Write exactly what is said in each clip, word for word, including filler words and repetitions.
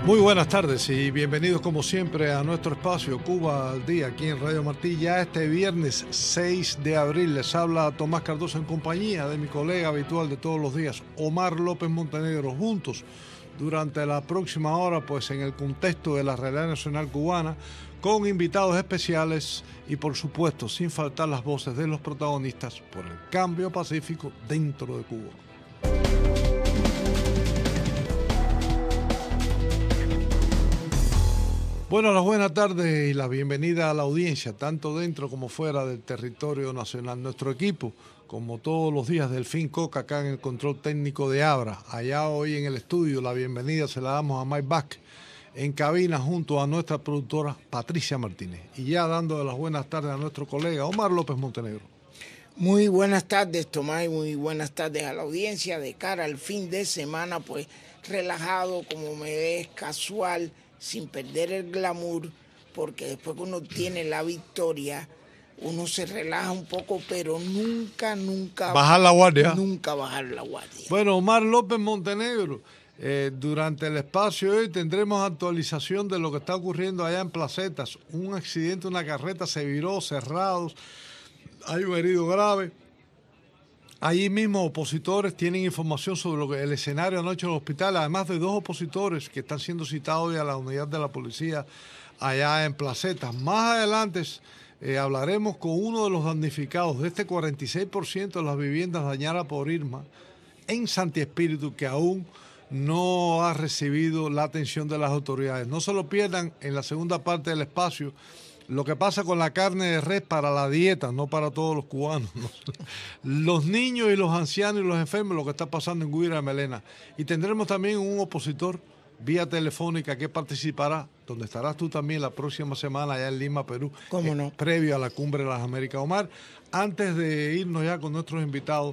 Muy buenas tardes y bienvenidos como siempre a nuestro espacio Cuba al Día aquí en Radio Martí. Ya este viernes seis de abril les habla Tomás Cardoso en compañía de mi colega habitual de todos los días, Omar López Montenegro, juntos durante la próxima hora, pues en el contexto de la realidad nacional cubana, con invitados especiales y por supuesto sin faltar las voces de los protagonistas por el cambio pacífico dentro de Cuba. Bueno, las buenas tardes y la bienvenida a la audiencia, tanto dentro como fuera del territorio nacional. Nuestro equipo, como todos los días, Delfín Coca, acá en el control técnico de Abra. Allá hoy en el estudio, la bienvenida se la damos a Mike Vázquez, en cabina junto a nuestra productora Patricia Martínez. Y ya dando las buenas tardes a nuestro colega Omar López Montenegro. Muy buenas tardes, Tomás, y muy buenas tardes a la audiencia. De cara al fin de semana, pues relajado, como me ves, casual, sin perder el glamour, porque después que uno tiene la victoria, uno se relaja un poco, pero nunca, nunca... Bajar la guardia. Nunca bajar la guardia. Bueno, Omar López Montenegro, eh, durante el espacio de hoy tendremos actualización de lo que está ocurriendo allá en Placetas. Un accidente, una carreta se viró, cerrados, hay un herido grave. Allí mismo opositores tienen información sobre lo que el escenario anoche en el hospital, además de dos opositores que están siendo citados hoy a la unidad de la policía allá en Placetas. Más adelante eh, hablaremos con uno de los damnificados de este cuarenta y seis por ciento de las viviendas dañadas por Irma en Santi Espíritu, que aún no ha recibido la atención de las autoridades. No se lo pierdan en la segunda parte del espacio. Lo que pasa con la carne de res para la dieta, no para todos los cubanos, ¿no? Los niños y los ancianos y los enfermos, lo que está pasando en Guira de Melena. Y tendremos también un opositor vía telefónica que participará, donde estarás tú también la próxima semana allá en Lima, Perú. ¿Cómo no? Eh, previo a la Cumbre de las Américas. Omar, antes de irnos ya con nuestros invitados,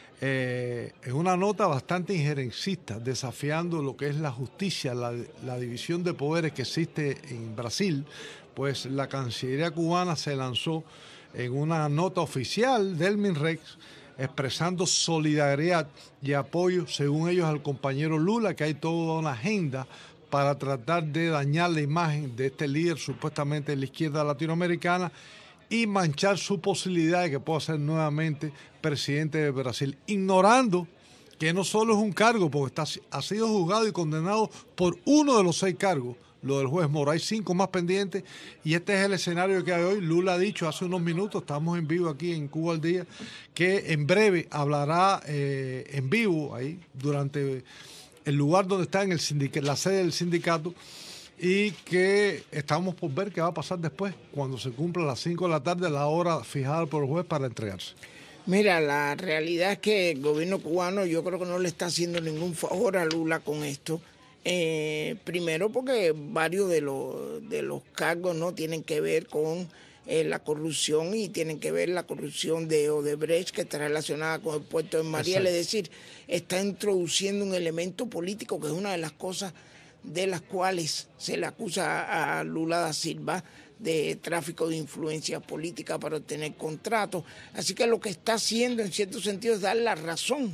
eh, es una nota bastante injerencista, desafiando lo que es la justicia, la, la división de poderes que existe en Brasil. Pues la Cancillería cubana se lanzó en una nota oficial del MINREX expresando solidaridad y apoyo, según ellos, al compañero Lula, que hay toda una agenda para tratar de dañar la imagen de este líder supuestamente de la izquierda latinoamericana y manchar su posibilidad de que pueda ser nuevamente presidente de Brasil, ignorando que no solo es un cargo, porque está, ha sido juzgado y condenado por uno de los seis cargos, lo del juez Moro. Hay cinco más pendientes y este es el escenario que hay hoy. Lula ha dicho hace unos minutos, estamos en vivo aquí en Cuba al Día, que en breve hablará eh, en vivo ahí durante el lugar donde está en el sindicato, la sede del sindicato, y que estamos por ver qué va a pasar después, cuando se cumpla las cinco de la tarde, la hora fijada por el juez para entregarse. Mira, la realidad es que el gobierno cubano yo creo que no le está haciendo ningún favor a Lula con esto. Eh, primero porque varios de los, de los cargos no tienen que ver con eh, la corrupción y tienen que ver la corrupción de Odebrecht, que está relacionada con el puerto de Mariel. Es decir, está introduciendo un elemento político que es una de las cosas de las cuales se le acusa a Lula da Silva, de tráfico de influencia política para obtener contratos. Así que lo que está haciendo en cierto sentido es dar la razón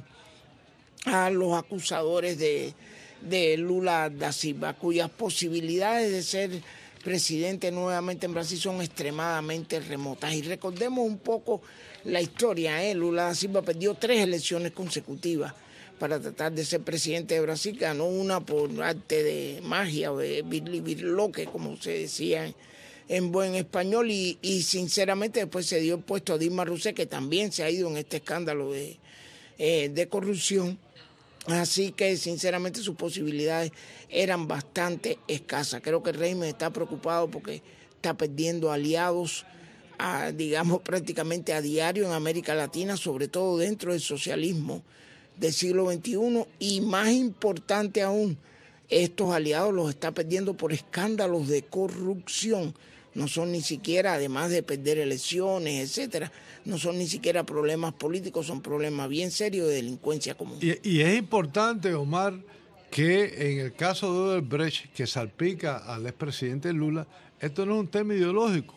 a los acusadores de de Lula da Silva, cuyas posibilidades de ser presidente nuevamente en Brasil son extremadamente remotas. Y recordemos un poco la historia, ¿eh? Lula da Silva perdió tres elecciones consecutivas para tratar de ser presidente de Brasil. Ganó una por arte de magia o de birloque, como se decía en, en buen español, y, y sinceramente después se dio el puesto a Dilma Rousseff, que también se ha ido en este escándalo de, eh, de corrupción. Así que, sinceramente, sus posibilidades eran bastante escasas. Creo que el régimen está preocupado porque está perdiendo aliados, a, digamos, prácticamente a diario en América Latina, sobre todo dentro del socialismo del siglo veintiuno. Y más importante aún, estos aliados los está perdiendo por escándalos de corrupción. No son ni siquiera, además de perder elecciones, etcétera, no son ni siquiera problemas políticos, son problemas bien serios de delincuencia común. Y, y es importante, Omar, que en el caso de Odebrecht, que salpica al expresidente Lula, esto no es un tema ideológico.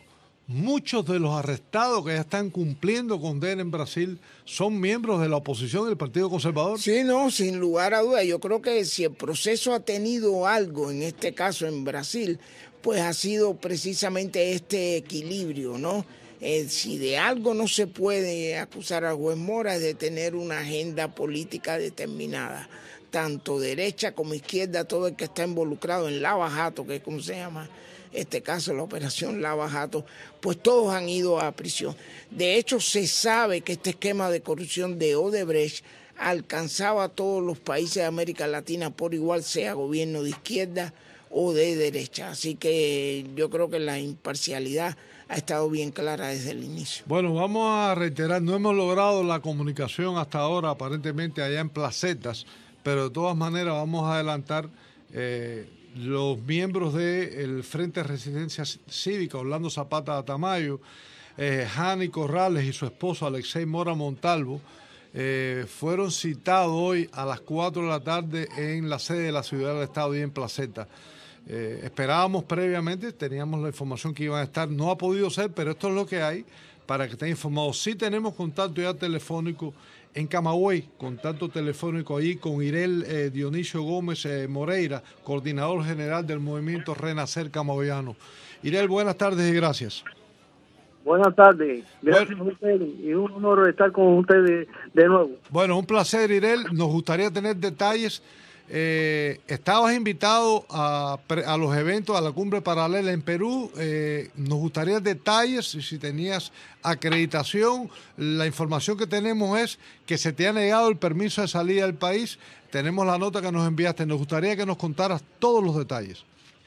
muchos de los arrestados que ya están cumpliendo condena en Brasil son miembros de la oposición del Partido Conservador. Sí, no, sin lugar a dudas. Yo creo que si el proceso ha tenido algo, en este caso en Brasil, pues ha sido precisamente este equilibrio, ¿no? Eh, si de algo no se puede acusar al juez Mora es de tener una agenda política determinada, tanto derecha como izquierda, todo el que está involucrado en Lava Jato, que es como se llama este caso, la operación Lava Jato, pues todos han ido a prisión. De hecho, se sabe que este esquema de corrupción de Odebrecht alcanzaba a todos los países de América Latina por igual, sea gobierno de izquierda o de derecha. Así que yo creo que la imparcialidad ha estado bien clara desde el inicio. Bueno, vamos a reiterar, no hemos logrado la comunicación hasta ahora, aparentemente allá en Placetas, pero de todas maneras vamos a adelantar eh, los miembros del Frente de Resistencia Cívica, Orlando Zapata Tamayo, eh, Jani Corrales y su esposo Alexei Mora Montalvo, eh, fueron citados hoy a las cuatro de la tarde en la sede de la Ciudad del Estado y en Placeta. Eh, esperábamos previamente, teníamos la información que iban a estar, no ha podido ser, pero esto es lo que hay para que estén informados. Sí tenemos contacto ya telefónico en Camagüey, contacto telefónico ahí con Irel eh, Dionisio Gómez eh, Moreira, coordinador general del movimiento Renacer Camagüeyano. Irel, buenas tardes y gracias. Buenas tardes, gracias bueno, a ustedes y un honor estar con ustedes de nuevo. Bueno, un placer, Irel, nos gustaría tener detalles. Eh, estabas invitado a, a los eventos, a la cumbre paralela en Perú. Eh, nos gustaría detalles, si tenías acreditación. La información que tenemos es que se te ha negado el permiso de salida del país. Tenemos la nota que nos enviaste. Nos gustaría que nos contaras todos los detalles.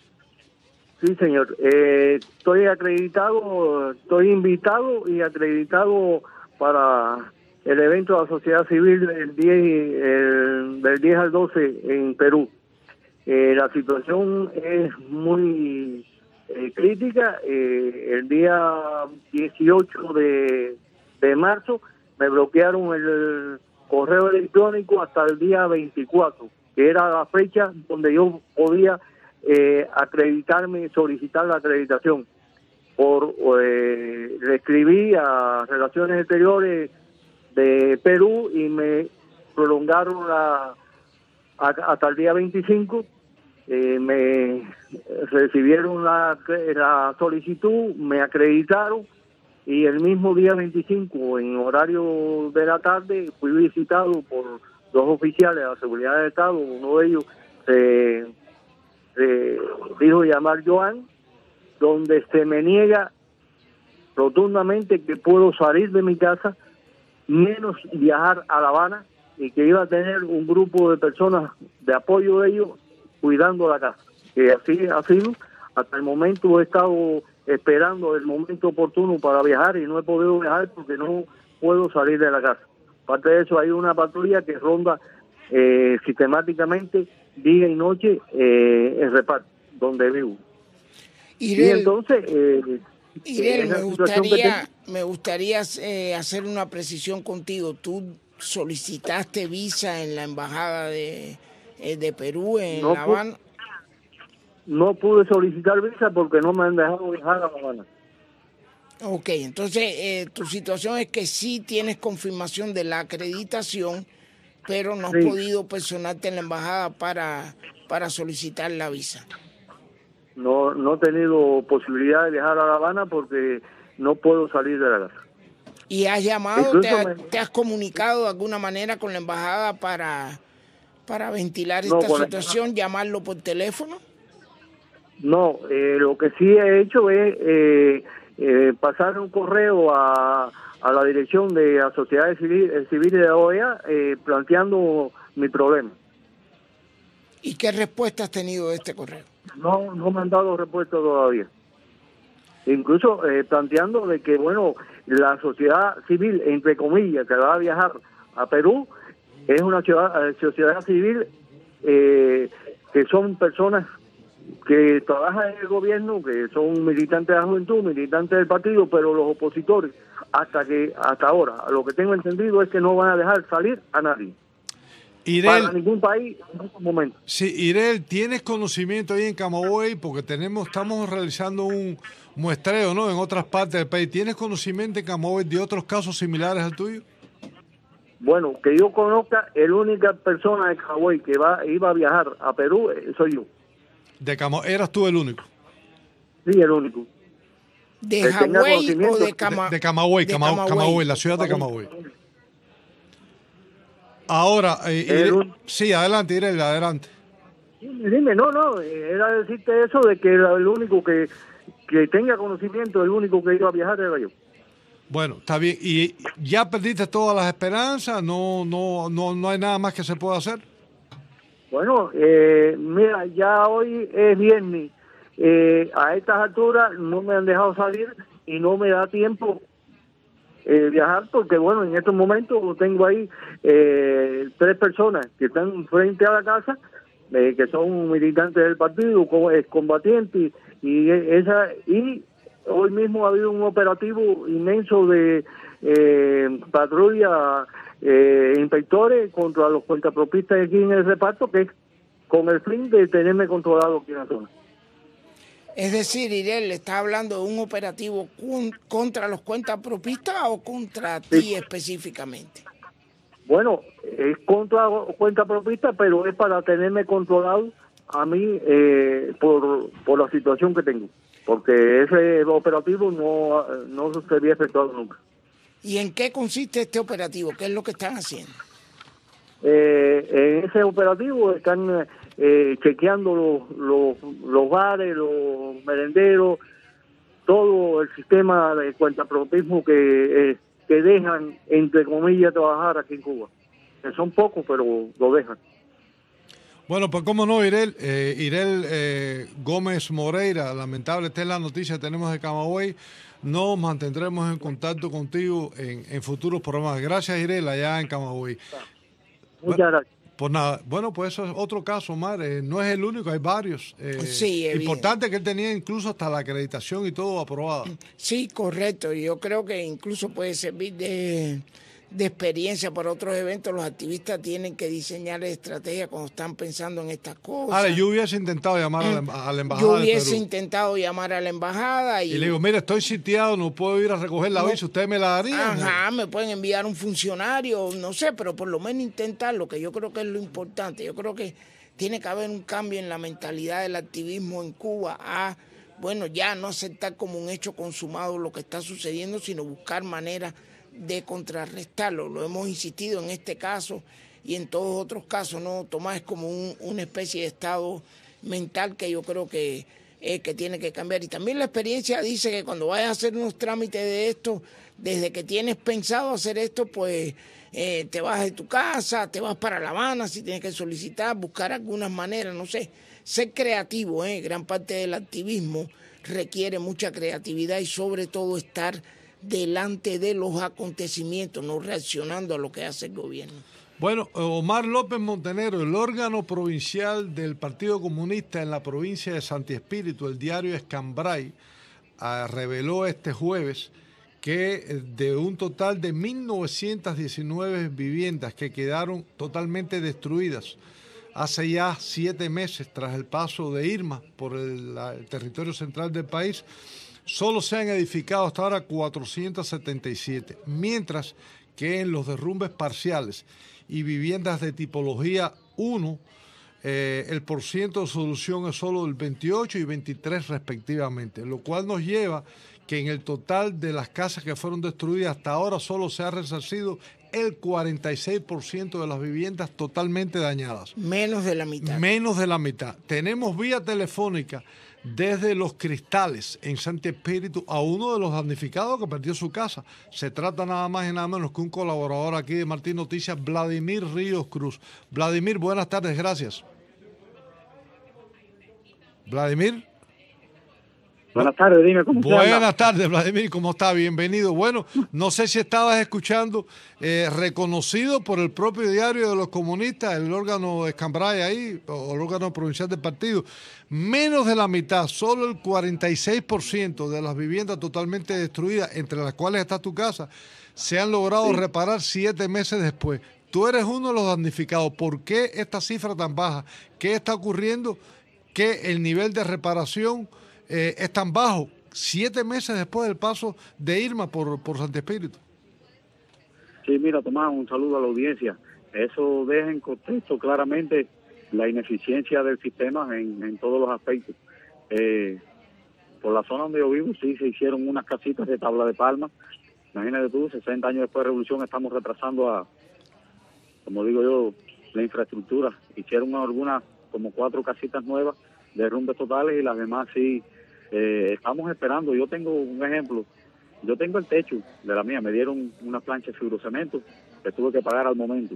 Sí, señor. Eh, estoy acreditado, estoy invitado y acreditado para el evento de la sociedad civil del diez, el, del diez al doce en Perú. Eh, la situación es muy eh, crítica. Eh, el día dieciocho de, de marzo me bloquearon el correo electrónico hasta el día veinticuatro, que era la fecha donde yo podía eh, acreditarme, solicitar la acreditación. Por eh, le escribí a Relaciones Exteriores de Perú y me prolongaron la, a, hasta el día veinticinco. Eh, me recibieron la, la solicitud, me acreditaron y el mismo día veinticinco, en horario de la tarde, fui visitado por dos oficiales de la seguridad del Estado. Uno de ellos se, se dijo llamar Joan, donde se me niega rotundamente que puedo salir de mi casa, menos viajar a La Habana, y que iba a tener un grupo de personas de apoyo de ellos cuidando la casa. Que así ha sido. Hasta el momento he estado esperando el momento oportuno para viajar y no he podido viajar porque no puedo salir de la casa. Aparte de eso, hay una patrulla que ronda eh, sistemáticamente día y noche eh, en reparto, donde vivo. Irel, y entonces... Eh, Irel, me gustaría, me gustaría eh, hacer una precisión contigo. Tú solicitaste visa en la embajada de, eh, de Perú en no La Habana. No pude solicitar visa porque no me han dejado viajar a La Habana. Ok, entonces eh, tu situación es que sí tienes confirmación de la acreditación, pero no has sí. podido personarte en la embajada para, para solicitar la visa. No, no he tenido posibilidad de viajar a La Habana porque no puedo salir de la casa. ¿Y has llamado, te, ha, me... te has comunicado de alguna manera con la embajada para, para ventilar no, esta situación, el... llamarlo por teléfono? No, eh, lo que sí he hecho es eh, eh, pasar un correo a, a la dirección de las sociedades civiles civil de la O E A eh, planteando mi problema. ¿Y qué respuesta has tenido de este correo? No, no me han dado respuesta todavía. Incluso eh, planteando de que, bueno, la sociedad civil, entre comillas, que va a viajar a Perú, es una ciudad, sociedad civil eh, que son personas que trabajan en el gobierno, que son militantes de la juventud, militantes del partido, pero los opositores, hasta que hasta ahora, lo que tengo entendido es que no van a dejar salir a nadie. Irel, para ningún país en estos momentos. Sí, Irel, ¿tienes conocimiento ahí en Camagüey? Porque tenemos, estamos realizando un muestreo, ¿no?, en otras partes del país. ¿Tienes conocimiento en Camagüey de otros casos similares al tuyo? Bueno, que yo conozca, la única persona de Camagüey que va, iba a viajar a Perú eh, soy yo. De Camagüey, ¿eras tú el único? Sí, el único. ¿De Que tenga Hawái o conocimiento. de Cama- De, de Camagüey, de Cama- Camagüey? Camagüey, la ciudad de Camagüey. Ahora, eh, Irel- El un- sí, adelante, Irel, adelante. Dime, dime, no, no, eh, era decirte eso de que era el único que, que tenga conocimiento, el único que iba a viajar era yo. Bueno, está bien. ¿Y ya perdiste todas las esperanzas? ¿No, no, no, no hay nada más que se pueda hacer? Bueno, eh, mira, ya hoy es viernes. Eh, a estas alturas no me han dejado salir y no me da tiempo eh, viajar porque, bueno, en estos momentos tengo ahí eh, tres personas que están frente a la casa, eh, que son militantes del partido, como excombatientes, y esa y hoy mismo ha habido un operativo inmenso de eh, patrulla, eh, inspectores contra los cuentapropistas aquí en el reparto, que es con el fin de tenerme controlado aquí en la zona. Es decir, Irel, ¿le está hablando de un operativo con- contra los cuentapropistas o contra ti Sí. específicamente? Bueno, es contra cuentapropista, pero es para tenerme controlado a mí eh, por, por la situación que tengo, porque ese operativo no, no se había efectuado nunca. ¿Y en qué consiste este operativo? ¿Qué es lo que están haciendo? Eh, en ese operativo están eh, chequeando los, los, los bares, los merenderos, todo el sistema de cuentapropismo que, eh, que dejan, entre comillas, trabajar aquí en Cuba. Que son pocos, pero lo dejan. Bueno, pues cómo no, Irel. Eh, Irel eh, Gómez Moreira, lamentable esta es la noticia que tenemos de Camagüey. Nos mantendremos en contacto contigo en, en futuros programas. Gracias, Irel, allá en Camagüey. Muchas Bueno, gracias. pues nada, bueno, pues eso es otro caso, Omar. Eh, no es el único, hay varios. Eh, Sí, evidente. importante que él tenía incluso hasta la acreditación y todo aprobada. Sí, correcto. Yo creo que incluso puede servir de, de experiencia para otros eventos. Los activistas tienen que diseñar estrategias cuando están pensando en estas cosas. Ahora, yo hubiese intentado llamar a la, emba- a la embajada Yo de hubiese Perú. intentado llamar a la embajada y, Y le digo, mire, estoy sitiado, no puedo ir a recoger la No. visa, ¿usted me la daría? ajá, me pueden enviar un funcionario, no sé, pero por lo menos intentarlo, que yo creo que es lo importante. Yo creo que tiene que haber un cambio en la mentalidad del activismo en Cuba a, bueno, ya no aceptar como un hecho consumado lo que está sucediendo, sino buscar maneras de contrarrestarlo. Lo hemos insistido en este caso y en todos otros casos, ¿no? Tomás, es como un- una especie de estado mental que yo creo que, eh, que tiene que cambiar. Y también la experiencia dice que cuando vayas a hacer unos trámites de esto, desde que tienes pensado hacer esto, pues eh, te vas de tu casa, te vas para La Habana si tienes que solicitar, buscar algunas maneras, no sé, ser creativo, ¿eh? Gran parte del activismo requiere mucha creatividad y sobre todo estar delante de los acontecimientos, no reaccionando a lo que hace el gobierno. Bueno, Omar López Montenegro, el órgano provincial del Partido Comunista en la provincia de Santi Espíritu, el diario Escambray, ah, reveló este jueves que eh, de un total de mil novecientas diecinueve viviendas que quedaron totalmente destruidas hace ya siete meses tras el paso de Irma por el, la- el territorio central del país, solo se han edificado hasta ahora cuatrocientas setenta y siete, mientras que en los derrumbes parciales y viviendas de tipología uno, eh, el porciento de solución es solo del veintiocho y veintitrés respectivamente, lo cual nos lleva que en el total de las casas que fueron destruidas hasta ahora solo se ha resarcido el cuarenta y seis por ciento de las viviendas totalmente dañadas. Menos de la mitad. Menos de la mitad. Tenemos vía telefónica desde Los Cristales, en Santi Espíritu, a uno de los damnificados que perdió su casa. Se trata nada más y nada menos que un colaborador aquí de Martín Noticias, Vladimir Ríos Cruz. Vladimir, buenas tardes, gracias. Vladimir. Buenas tardes, dime cómo se anda. Buenas tardes, Vladimir, ¿cómo está? Bienvenido. Bueno, no sé si estabas escuchando, eh, reconocido por el propio diario de los comunistas, el órgano Escambray ahí, o el órgano provincial del partido, menos de la mitad, solo el cuarenta y seis por ciento de las viviendas totalmente destruidas, entre las cuales está tu casa, se han logrado Sí. reparar siete meses después. tú eres uno de los damnificados. ¿Por qué esta cifra tan baja? ¿Qué está ocurriendo? Que el nivel de reparación eh, es tan bajo, siete meses después del paso de Irma por, por Santi Espíritu. Sí, mira, Tomás, un saludo a la audiencia. Eso deja en contexto claramente la ineficiencia del sistema en, en todos los aspectos. Eh, por la zona donde yo vivo, sí, se hicieron unas casitas de tabla de palma. Imagínate tú, sesenta años después de la revolución estamos retrasando a, como digo yo, la infraestructura. Hicieron algunas, como cuatro casitas nuevas, derrumbes totales, y las demás sí, eh, estamos esperando. Yo tengo un ejemplo, yo tengo el techo de la mía, me dieron una plancha de fibrocemento que tuve que pagar al momento,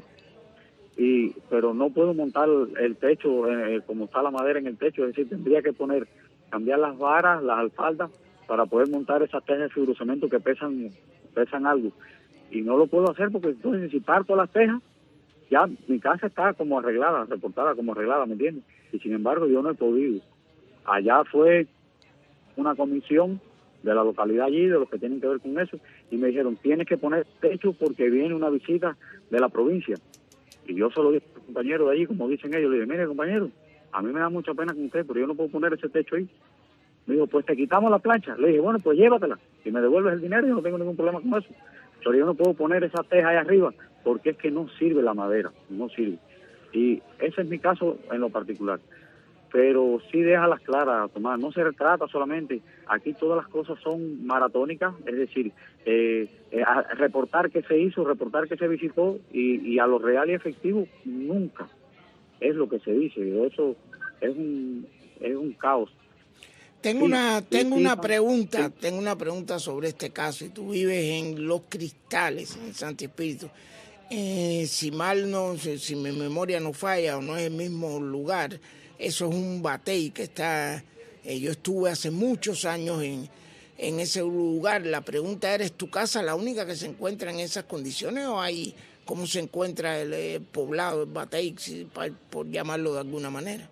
y pero no puedo montar el techo eh, como está la madera en el techo, es decir, tendría que poner, cambiar las varas, las alfaldas, para poder montar esas tejas de fibrocemento que pesan, pesan algo, y no lo puedo hacer porque entonces si parto las tejas, ya mi casa está como arreglada, reportada como arreglada, ¿me entiendes? Y sin embargo yo no he podido. Allá fue una comisión de la localidad allí, de los que tienen que ver con eso, y me dijeron, tienes que poner techo porque viene una visita de la provincia. Y yo se lo dije al compañero de allí, como dicen ellos, le dije, mire compañero, a mí me da mucha pena con usted, pero yo no puedo poner ese techo ahí. Me dijo, pues te quitamos la plancha. Le dije, bueno, pues llévatela, y me devuelves el dinero, yo no tengo ningún problema con eso. Pero yo no puedo poner esa teja ahí arriba, porque es que no sirve la madera, no sirve. Y ese es mi caso en lo particular. Pero sí déjalas claras, Tomás, no se trata solamente, aquí todas las cosas son maratónicas, es decir, eh, eh, reportar qué se hizo, reportar qué se visitó, y, y a lo real y efectivo nunca es lo que se dice. Eso es un, es un caos. Tengo sí, una, tengo sí, una sí, pregunta, sí. tengo una pregunta sobre este caso, y tú vives en Los Cristales, en Santi Espíritu. Eh, si mal no, si, si mi memoria no falla o no es el mismo lugar, eso es un batey que está, eh, yo estuve hace muchos años en, en ese lugar. La pregunta era, ¿es tu casa la única que se encuentra en esas condiciones o hay, cómo se encuentra el eh, poblado, el batey, si, por, por llamarlo de alguna manera?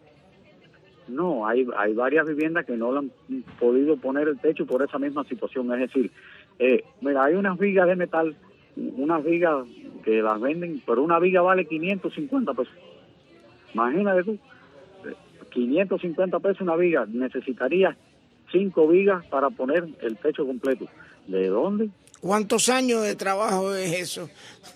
No, hay hay varias viviendas que no le han podido poner el techo por esa misma situación. Es decir, eh, mira, hay unas vigas de metal, unas vigas que las venden, pero una viga vale quinientos cincuenta pesos. Imagínate tú, quinientos cincuenta pesos una viga, necesitarías cinco vigas para poner el techo completo. ¿De dónde? ¿Cuántos años de trabajo es eso?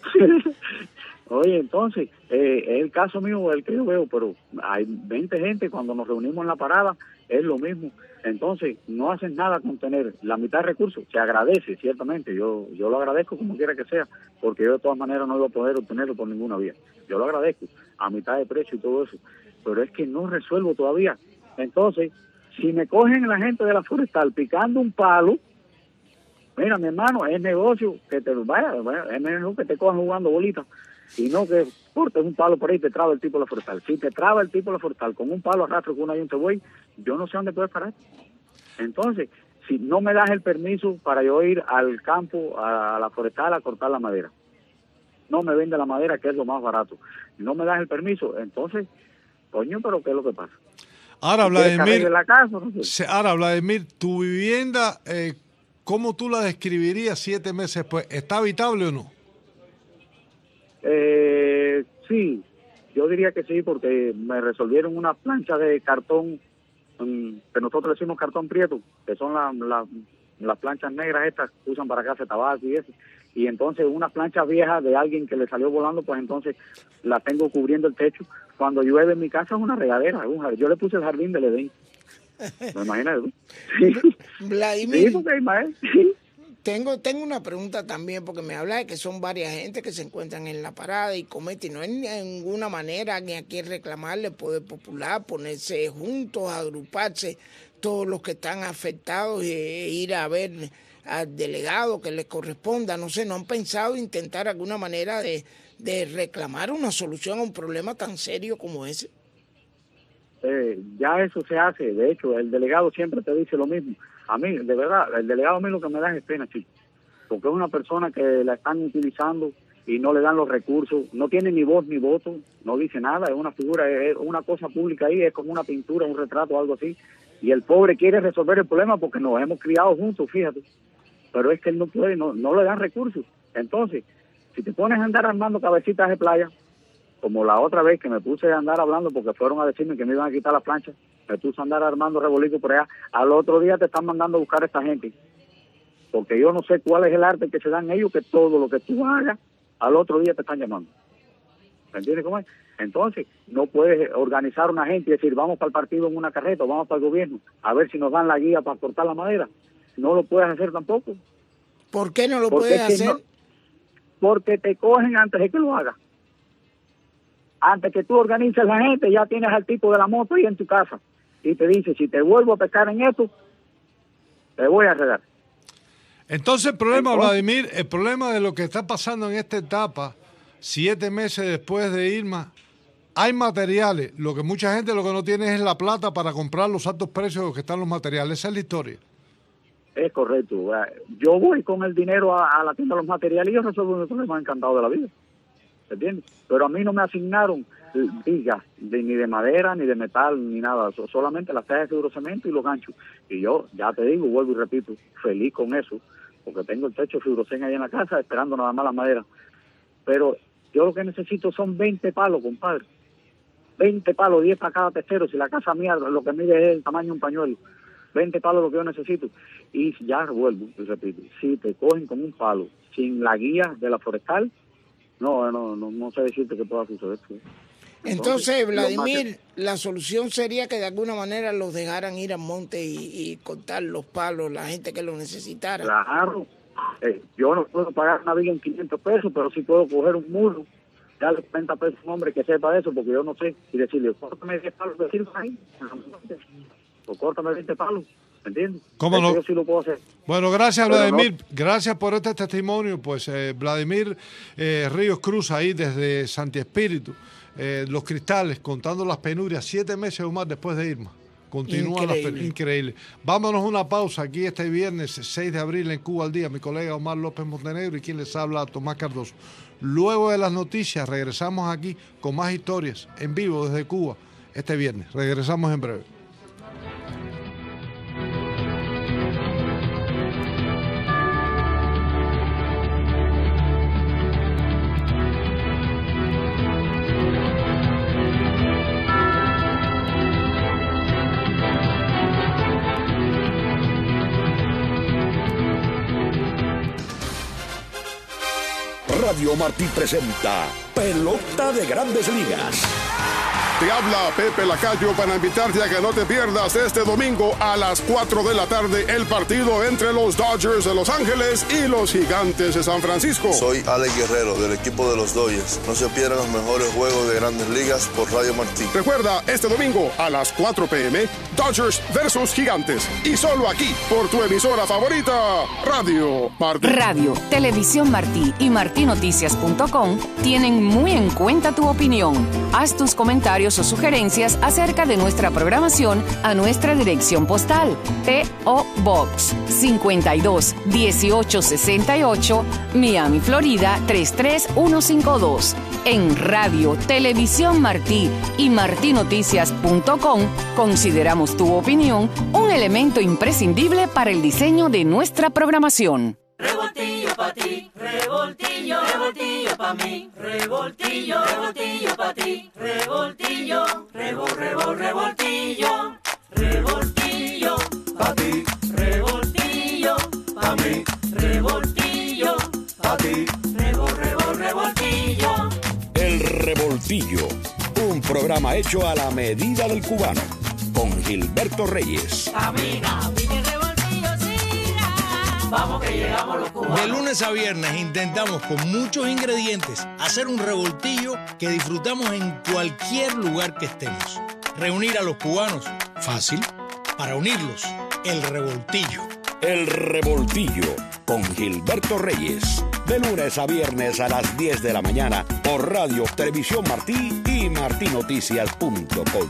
Oye, entonces, eh, es el caso mío el que yo veo, pero hay veinte gente cuando nos reunimos en la parada, es lo mismo. Entonces, no hacen nada con tener la mitad de recursos. Se agradece, ciertamente, yo yo lo agradezco como quiera que sea, porque yo de todas maneras no iba a poder obtenerlo por ninguna vía. Yo lo agradezco, a mitad de precio y todo eso, pero es que no resuelvo todavía. Entonces, si me cogen la gente de la forestal picando un palo, mira, mi hermano, es negocio que te vaya, vaya es mejor que te cojan jugando bolitas, y no que cortes un palo por ahí y te traba el tipo de la forestal. Si te traba el tipo de la forestal con un palo arrastro con una y un te voy, yo no sé dónde puedes parar. Entonces, si no me das el permiso para yo ir al campo, a la forestal, a cortar la madera, no me vende la madera, que es lo más barato, no me das el permiso, entonces, coño, pero ¿qué es lo que pasa? Ahora, Vladimir, la casa, no sé. ahora, Vladimir, tu vivienda, eh, ¿cómo tú la describirías siete meses después? ¿Está habitable o no? Eh, sí, yo diría que sí, porque me resolvieron una plancha de cartón, um, que nosotros le decimos cartón prieto, que son las la, las planchas negras estas que usan para hacer tabaco y eso. Y entonces una plancha vieja de alguien que le salió volando, pues entonces la tengo cubriendo el techo. Cuando llueve en mi casa es una regadera, un jardín. Yo le puse el jardín del Edén. ¿Me imaginas? Sí. Vladimir, Sí, porque, sí. Tengo, tengo una pregunta también, porque me habla de que son varias gente que se encuentran en la parada y cometen, no hay ninguna manera ni a quien reclamarle, Poder Popular, ponerse juntos, agruparse, todos los que están afectados, e ir a ver al delegado que les corresponda, no sé, no han pensado intentar alguna manera de, de reclamar una solución a un problema tan serio como ese. Eh, ya eso se hace, de hecho, el delegado siempre te dice lo mismo. A mí, de verdad, el delegado a mí lo que me da es pena, chico, porque es una persona que la están utilizando y no le dan los recursos, no tiene ni voz ni voto, no dice nada, es una figura, es una cosa pública ahí, es como una pintura, un retrato o algo así, y el pobre quiere resolver el problema porque nos hemos criado juntos, fíjate, pero es que él no puede, no, no le dan recursos. Entonces, Si te pones a andar armando cabecitas de playa, como la otra vez que me puse a andar hablando porque fueron a decirme que me iban a quitar las planchas, me puse a andar armando revolicos por allá, al otro día te están mandando a buscar a esta gente. Porque yo no sé cuál es el arte que se dan ellos, que todo lo que tú hagas, al otro día te están llamando. ¿Me entiendes cómo es? Entonces, no puedes organizar una gente y decir, vamos para el partido en una carreta, vamos para el gobierno, a ver si nos dan la guía para cortar la madera. No lo puedes hacer tampoco. ¿Por qué no lo Porque puedes es que hacer? no- porque te cogen antes de que lo hagas. Antes que tú organices la gente, ya tienes al tipo de la moto ahí en tu casa. Y te dice, si te vuelvo a pescar en esto, te voy a arreglar. Entonces el problema, Entonces- Vladimir, el problema de lo que está pasando en esta etapa, siete meses después de Irma, hay materiales. Lo que mucha gente lo que no tiene es la plata para comprar los altos precios de los que están los materiales. Esa es la historia. Es correcto. Yo voy con el dinero a, a la tienda de los materiales y yo resuelvo mi problema encantado de la vida. ¿Entiendes? Pero a mí no me asignaron vigas de, ni de madera, ni de metal, ni nada. So- solamente las cajas de fibrocemento y los ganchos. Y yo, ya te digo, vuelvo y repito, feliz con eso, porque tengo el techo de fibrocen ahí en la casa esperando nada más la madera. Pero yo lo que necesito son veinte palos, compadre. veinte palos, diez para cada testero. Si la casa mía lo que mide es el tamaño de un pañuelo. veinte palos lo que yo necesito. Y ya vuelvo y repito, si te cogen con un palo, sin la guía de la forestal, no, no, no, no sé decirte que pueda suceder. Entonces, lo más Vladimir, la solución sería que de alguna manera los dejaran ir al monte y, y cortar los palos, la gente que lo necesitara. Claro, eh, yo no puedo pagar una viga en quinientos pesos, pero sí puedo coger un muro, darle cuarenta pesos a un hombre que sepa eso, porque yo no sé, y decirle, córtame diez palos que sirvan ahí, o córtame veinte palos, ¿me entiendes? ¿Cómo Eso no? yo sí lo puedo hacer. Bueno, gracias, Pero Vladimir. Gracias por este testimonio. Pues eh, Vladimir eh, Ríos Cruz, ahí desde Santi Espíritu, eh, Los Cristales, contando las penurias, siete meses o más después de Irma. Continúan las Increíble. penurias. Increíble. Vámonos a una pausa aquí este viernes seis de abril en Cuba al Día. Mi colega Omar López Montenegro y quien les habla, Tomás Cardoso. Luego de las noticias, regresamos aquí con más historias en vivo desde Cuba este viernes. Regresamos en breve. Radio Martí presenta Pelota de Grandes Ligas. Te habla Pepe Lacayo para invitarte a que no te pierdas este domingo a las cuatro de la tarde el partido entre los Dodgers de Los Ángeles y los Gigantes de San Francisco. Soy Alex Guerrero del equipo de los Dodgers. No se pierdan los mejores juegos de Grandes Ligas por Radio Martí. Recuerda, este domingo a las cuatro p m, Dodgers versus Gigantes. Y solo aquí, por tu emisora favorita, Radio Martí. Radio, Televisión Martí y martí noticias punto com tienen muy en cuenta tu opinión. Haz tus comentarios o sugerencias acerca de nuestra programación a nuestra dirección postal P O Box cincuenta y dos dieciocho sesenta y ocho, Miami, Florida tres tres uno cinco dos. En Radio, Televisión Martí y martí noticias punto com consideramos tu opinión un elemento imprescindible para el diseño de nuestra programación. Revoltillo pa' ti, revoltillo, revoltillo pa' mí, revoltillo, revoltillo pa' ti, revoltillo, revol, revol, revoltillo, revoltillo pa' ti, revoltillo pa' mí, revoltillo pa' ti, revol, revol, revoltillo. El Revoltillo, un programa hecho a la medida del cubano, con Gilberto Reyes. Camina, pide revoltillo, siga. Vamos que llegamos los cubanos. De lunes a viernes intentamos con muchos ingredientes hacer un revoltillo que disfrutamos en cualquier lugar que estemos. Reunir a los cubanos, fácil. Para unirlos, el revoltillo. El Revoltillo, con Gilberto Reyes. De lunes a viernes a las diez de la mañana por Radio Televisión Martí y martí noticias punto com.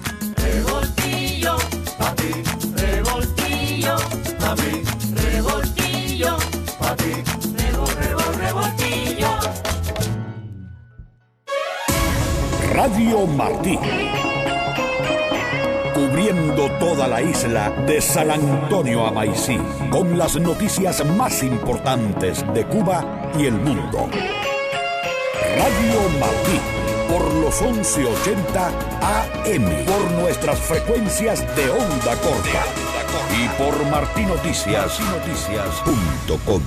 Revoltillo pa' ti, revoltillo pa' mí, revoltillo pa' ti, revol, revol, revoltillo. Radio Martí. Cubriendo toda la isla de San Antonio a Maicí, con las noticias más importantes de Cuba y el mundo. Radio Martí, por los once ochenta A M, por nuestras frecuencias de onda corta y por martí noticias punto com.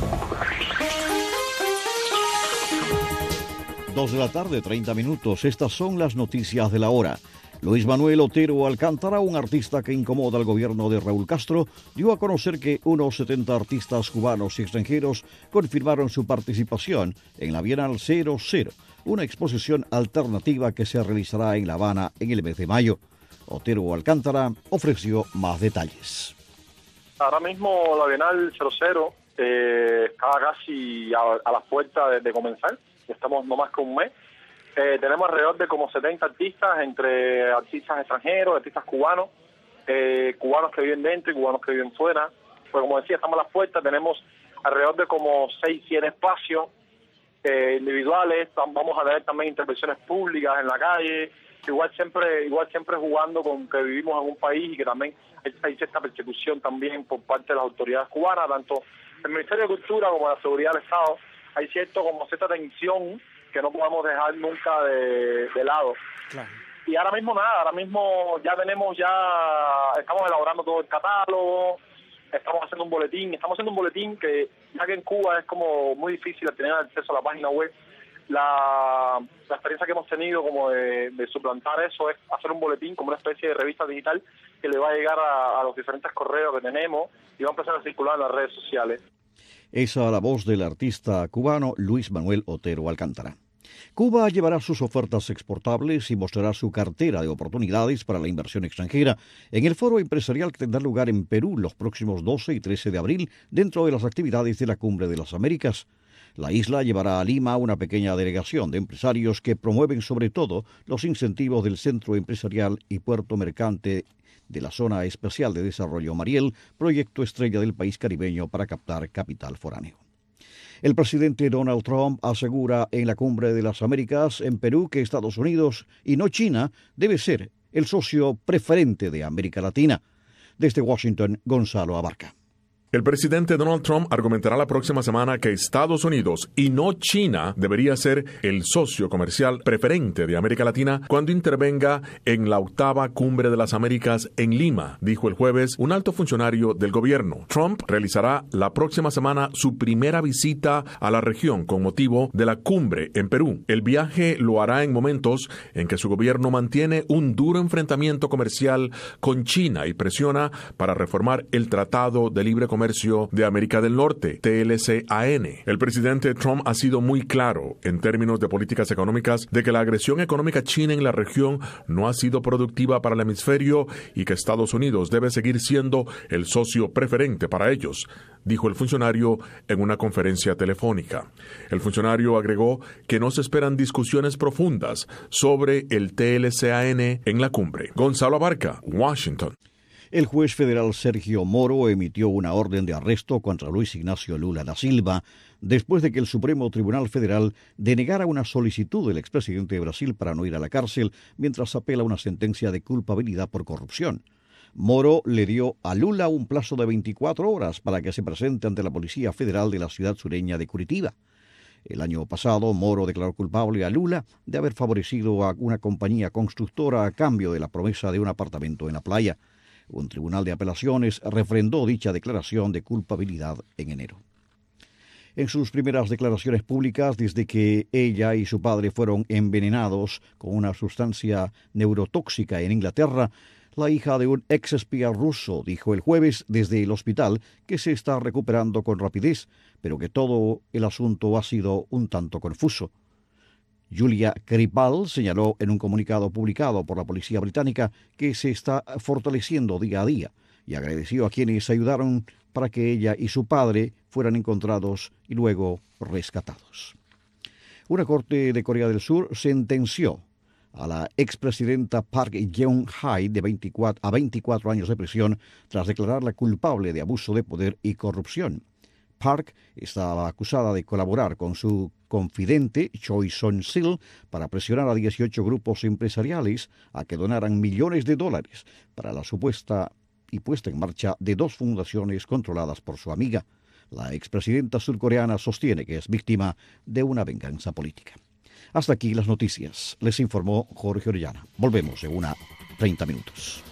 Dos de la tarde, treinta minutos. Estas son las noticias de la hora. Luis Manuel Otero Alcántara, un artista que incomoda al gobierno de Raúl Castro, dio a conocer que unos setenta artistas cubanos y extranjeros confirmaron su participación en la Bienal cero cero, una exposición alternativa que se realizará en La Habana en el mes de mayo. Otero Alcántara ofreció más detalles. Ahora mismo la Bienal cero cero eh, está casi a, a las puertas de, de comenzar. Estamos no más que un mes. Eh, tenemos alrededor de como setenta artistas, entre artistas extranjeros, artistas cubanos, eh, cubanos que viven dentro y cubanos que viven fuera. Pues como decía, estamos a las puertas, tenemos alrededor de como seis, siete espacios eh, individuales. Vamos a tener también intervenciones públicas en la calle, igual siempre igual siempre jugando con que vivimos en un país y que también hay, hay cierta persecución también por parte de las autoridades cubanas, tanto el Ministerio de Cultura como la Seguridad del Estado. Hay cierto como cierta tensión que no podemos dejar nunca de, de lado. Claro. Y ahora mismo nada, ahora mismo ya tenemos, ya estamos elaborando todo el catálogo, estamos haciendo un boletín, estamos haciendo un boletín que, ya que en Cuba es como muy difícil tener acceso a la página web, la, la experiencia que hemos tenido como de, de suplantar eso es hacer un boletín como una especie de revista digital que le va a llegar a, a los diferentes correos que tenemos y va a empezar a circular en las redes sociales. Esa la voz del artista cubano Luis Manuel Otero Alcántara. Cuba llevará sus ofertas exportables y mostrará su cartera de oportunidades para la inversión extranjera en el foro empresarial que tendrá lugar en Perú los próximos doce y trece de abril dentro de las actividades de la Cumbre de las Américas. La isla llevará a Lima una pequeña delegación de empresarios que promueven sobre todo los incentivos del Centro Empresarial y Puerto Mercante de la Zona Especial de Desarrollo Mariel, proyecto estrella del país caribeño para captar capital foráneo. El presidente Donald Trump asegura en la Cumbre de las Américas en Perú que Estados Unidos, y no China, debe ser el socio preferente de América Latina. Desde Washington, Gonzalo Abarca. El presidente Donald Trump argumentará la próxima semana que Estados Unidos y no China debería ser el socio comercial preferente de América Latina cuando intervenga en la octava Cumbre de las Américas en Lima, dijo el jueves un alto funcionario del gobierno. Trump realizará la próxima semana su primera visita a la región con motivo de la cumbre en Perú. El viaje lo hará en momentos en que su gobierno mantiene un duro enfrentamiento comercial con China y presiona para reformar el Tratado de Libre Comercio de América del Norte, T L C A N. El presidente Trump ha sido muy claro en términos de políticas económicas de que la agresión económica china en la región no ha sido productiva para el hemisferio y que Estados Unidos debe seguir siendo el socio preferente para ellos, dijo el funcionario en una conferencia telefónica. El funcionario agregó que no se esperan discusiones profundas sobre el T L C A N en la cumbre. Gonzalo Abarca, Washington. El juez federal Sergio Moro emitió una orden de arresto contra Luis Ignacio Lula da Silva después de que el Supremo Tribunal Federal denegara una solicitud del expresidente de Brasil para no ir a la cárcel mientras apela una sentencia de culpabilidad por corrupción. Moro le dio a Lula un plazo de veinticuatro horas para que se presente ante la Policía Federal de la ciudad sureña de Curitiba. El año pasado, Moro declaró culpable a Lula de haber favorecido a una compañía constructora a cambio de la promesa de un apartamento en la playa. Un tribunal de apelaciones refrendó dicha declaración de culpabilidad en enero. En sus primeras declaraciones públicas, desde que ella y su padre fueron envenenados con una sustancia neurotóxica en Inglaterra, la hija de un ex espía ruso dijo el jueves desde el hospital que se está recuperando con rapidez, pero que todo el asunto ha sido un tanto confuso. Julia Kripal señaló en un comunicado publicado por la policía británica que se está fortaleciendo día a día y agradeció a quienes ayudaron para que ella y su padre fueran encontrados y luego rescatados. Una corte de Corea del Sur sentenció a la expresidenta Park Geun-hye de veinticuatro a veinticuatro años de prisión tras declararla culpable de abuso de poder y corrupción. Park estaba acusada de colaborar con su confidente Choi Son-sil para presionar a dieciocho grupos empresariales a que donaran millones de dólares para la supuesta y puesta en marcha de dos fundaciones controladas por su amiga. La expresidenta surcoreana sostiene que es víctima de una venganza política. Hasta aquí las noticias. Les informó Jorge Orellana. Volvemos en una treinta minutos.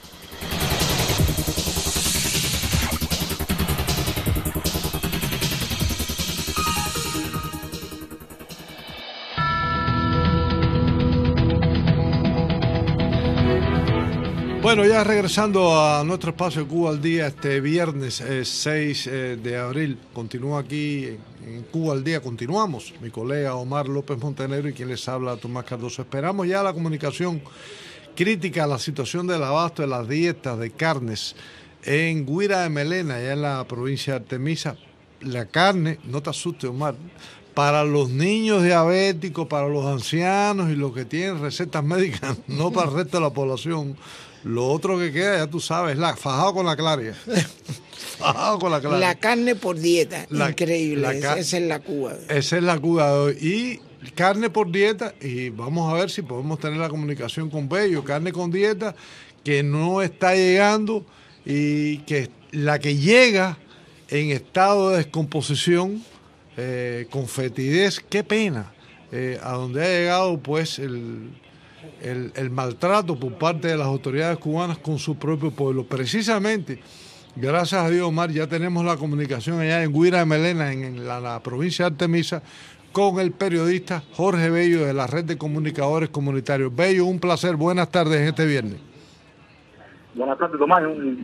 Bueno, ya regresando a nuestro espacio Cuba al Día, este viernes eh, seis eh, de abril, continúa aquí en, en Cuba al Día, continuamos, mi colega Omar López Montenegro y quien les habla, Tomás Cardoso. Esperamos ya la comunicación crítica a la situación del abasto de las dietas de carnes en Guira de Melena, allá en la provincia de Artemisa. La carne, no te asustes, Omar, para los niños diabéticos, para los ancianos y los que tienen recetas médicas, no para el resto de la población. Lo otro que queda, ya tú sabes, la fajado con la claria. Fajado con la claria. La carne por dieta, la, increíble. La esa, esa es la Cuba. Esa es la Cuba de hoy. Y carne por dieta, y vamos a ver si podemos tener la comunicación con Bello. Carne con dieta que no está llegando y que la que llega en estado de descomposición, eh, con fetidez, qué pena, eh, a donde ha llegado pues el... El, el maltrato por parte de las autoridades cubanas con su propio pueblo. Precisamente, gracias a Dios, Omar, ya tenemos la comunicación allá en Guira de Melena, en, en la, la provincia de Artemisa, con el periodista Jorge Bello de la Red de Comunicadores Comunitarios. Bello, un placer. Buenas tardes este viernes. Buenas tardes, Tomás,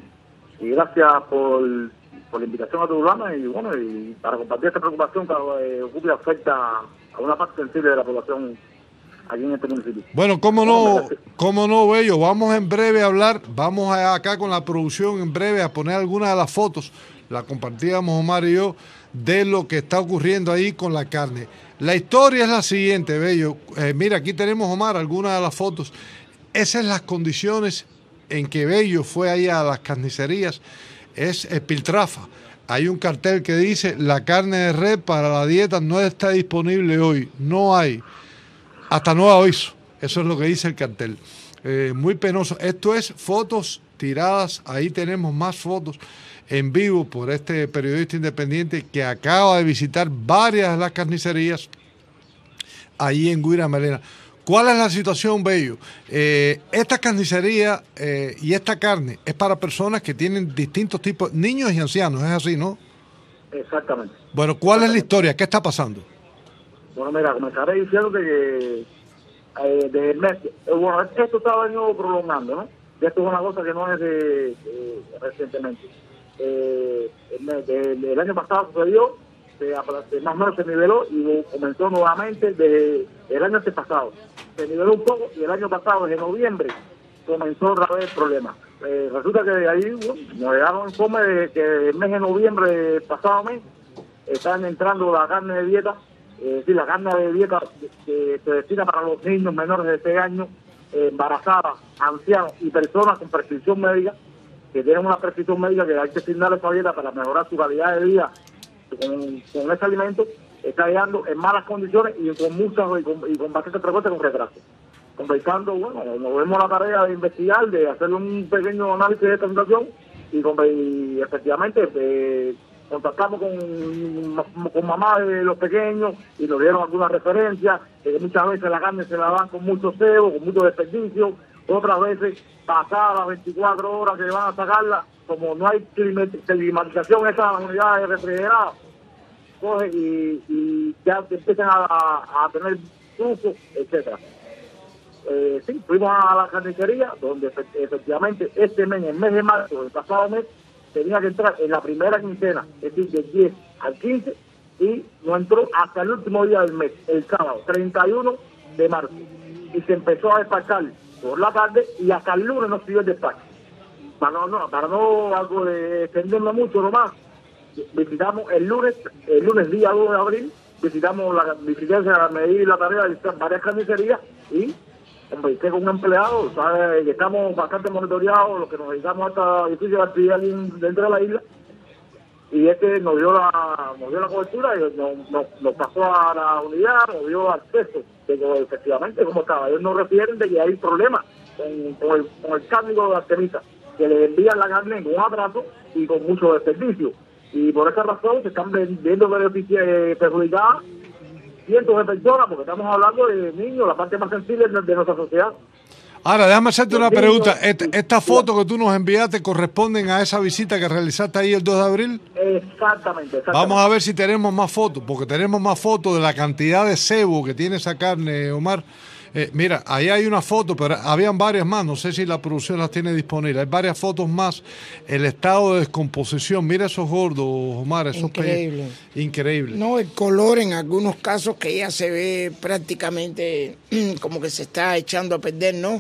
y gracias por, por la invitación a tu programa y bueno, y para compartir esta preocupación que eh, ocurre afecta a una parte sensible de la población aquí en este municipio. Bueno, cómo no, cómo no, Bello, vamos en breve a hablar, vamos a, acá con la producción en breve a poner algunas de las fotos, la compartíamos Omar y yo, de lo que está ocurriendo ahí con la carne. La historia es la siguiente, Bello, eh, mira, aquí tenemos, Omar, algunas de las fotos, esas son las condiciones en que Bello fue ahí a las carnicerías, es el Piltrafa. Hay un cartel que dice, la carne de res para la dieta no está disponible hoy, no hay. Hasta nuevo aviso, eso es lo que dice el cartel. Eh, muy penoso. Esto es fotos tiradas, ahí tenemos más fotos en vivo por este periodista independiente que acaba de visitar varias de las carnicerías allí en Guira Melena. ¿Cuál es la situación, Bello? Eh, esta carnicería eh, y esta carne es para personas que tienen distintos tipos, niños y ancianos, es así, ¿no? Exactamente. Bueno, ¿cuál es la historia? ¿Qué está pasando? Bueno, mira, comenzaré diciendo que eh, de mes, eh, bueno, esto está venido prolongando, ¿no? Y esto es una cosa que no es de, de recientemente. Eh, el, el, el año pasado sucedió, se, más o menos se niveló y comenzó nuevamente desde el año pasado. Se niveló un poco y el año pasado, desde noviembre, comenzó otra vez el problema. Eh, resulta que de ahí bueno, nos llegaron informes de que el mes de noviembre, pasado mes, están entrando la carne de dieta. Es decir, la carne de dieta que se destina para los niños menores de seis años, eh, embarazadas, ancianos y personas con prescripción médica, que tienen una prescripción médica que hay que asignar esa dieta para mejorar su calidad de vida con, con ese alimento, está llegando en malas condiciones y con muchas y con, y con bastante frecuencia con retraso. Conversando, bueno, nos vemos la tarea de investigar, de hacer un pequeño análisis de esta situación y, con, y efectivamente eh, contactamos con, con mamá de los pequeños y nos dieron algunas referencias, que muchas veces la carne se la dan con mucho cebo, con mucho desperdicio, otras veces pasadas las veinticuatro horas que van a sacarla, como no hay climatización en esas unidades refrigeradas, coge y, y ya empiezan a, a, a tener trucos, etcétera. Eh, sí, fuimos a la carnicería, donde efectivamente este mes, el mes de marzo, el pasado mes, tenía que entrar en la primera quincena, es decir, del diez al quince, y no entró hasta el último día del mes, el sábado, treinta y uno de marzo. Y se empezó a despachar por la tarde y hasta el lunes no siguió el despacho. Para no, no, para no algo de extenderme mucho nomás, visitamos el lunes, el lunes día dos de abril, visitamos la visitancia, me di la tarea de visitar varias carnicerías y conversé con un empleado, sabe que estamos bastante monitoreados, los que nos dedicamos a esta difícil actividad dentro de la isla, y este nos dio la nos dio la cobertura y nos, nos, nos pasó a la unidad, nos dio acceso de que efectivamente como estaba. Ellos nos refieren de que hay problemas con, con el, con el cárnico de Artemisa, que le envían la carne con un atraso y con mucho desperdicio, y por esa razón se están viendo perjudicadas cientos de personas, porque estamos hablando de niños, la parte más sensible de, de nuestra sociedad. Ahora, déjame hacerte una Los pregunta. niños- ¿Esta, esta foto que tú nos enviaste corresponden a esa visita que realizaste ahí el dos de abril? Exactamente, exactamente. Vamos a ver si tenemos más fotos, porque tenemos más fotos de la cantidad de cebo que tiene esa carne, Omar. Eh, mira, ahí hay una foto, pero habían varias más, no sé si la producción las tiene disponibles. Hay varias fotos más. El estado de descomposición, mira esos gordos, Omar, esos Increíble. pe- Increíble. No, el color en algunos casos que ya se ve prácticamente como que se está echando a perder, ¿no?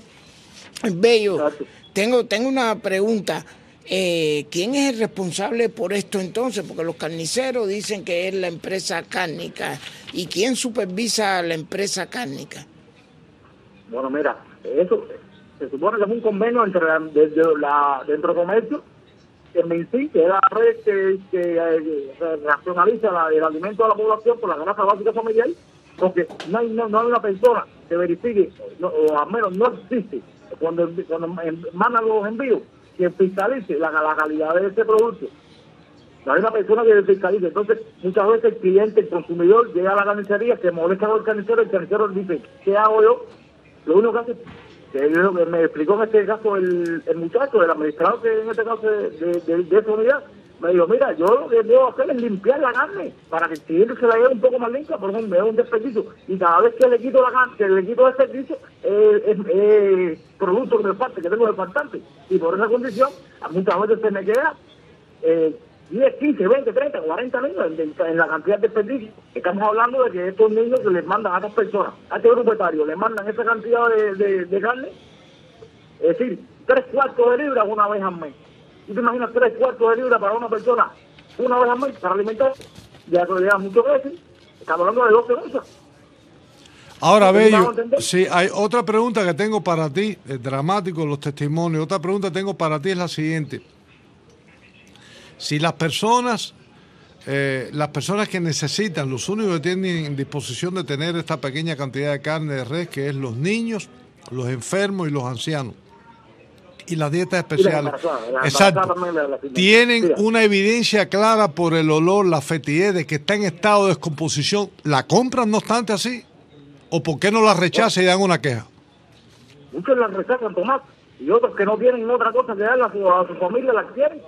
Bello, tengo, tengo una pregunta. Eh, ¿Quién es el responsable por esto entonces? Porque los carniceros dicen que es la empresa cárnica. ¿Y quién supervisa a la empresa cárnica? Bueno, mira, eso se supone que es un convenio entre la, de, de la dentro del comercio, que en Minci, que es la red que, que, eh, que racionaliza la- el alimento de la población por la canasta básica familiar, porque no hay, no, no hay una persona que verifique, no, o al menos no existe, cuando, cuando en- mandan los envíos, que fiscalice la, la calidad de ese producto. No hay una persona que fiscalice. Entonces, muchas veces el cliente, el consumidor, llega a la carnicería, se molesta con el carnicero, el carnicero dice, ¿qué hago yo? Lo único que hace, que es lo que me explicó en este caso el, el muchacho, el administrador que en este caso de, de, de, de esa unidad, me dijo, mira, yo lo que debo hacer es limpiar la carne para que el cliente se la lleve un poco más limpia, por ejemplo, es un desperdicio. Y cada vez que le quito la carne, que le quito el desperdicio, eh, es eh, producto que me falta, que tengo de faltante. Y por esa condición, muchas veces se me queda eh, diez, quince, veinte, treinta, cuarenta niños en, en- en la cantidad de desperdicios. Estamos hablando de que estos niños que les mandan a estas personas, a este grupo etario, les mandan esa cantidad de, de, de carne, es decir, tres cuartos de libra una vez al mes. ¿Tú te imaginas tres cuartos de libra para una persona una vez al mes para alimentar? Ya eso le lleva mucho veces. Estamos hablando de doce onzas. Ahora, ¿Me Bello, hago entender? sí, hay otra pregunta que tengo para ti, es dramático los testimonios. Otra pregunta que tengo para ti es la siguiente. Si las personas, eh, las personas que necesitan, los únicos que tienen en disposición de tener esta pequeña cantidad de carne de res, que es los niños, los enfermos y los ancianos, y las dietas especiales, exacto, tienen una evidencia clara por el olor, la fetidez de que está en estado de descomposición, ¿la compran no obstante así? ¿O por qué no la rechazan y dan una queja? Muchos las rechazan, Tomás, y otros que no tienen otra cosa que darle a su, a su familia la quieren.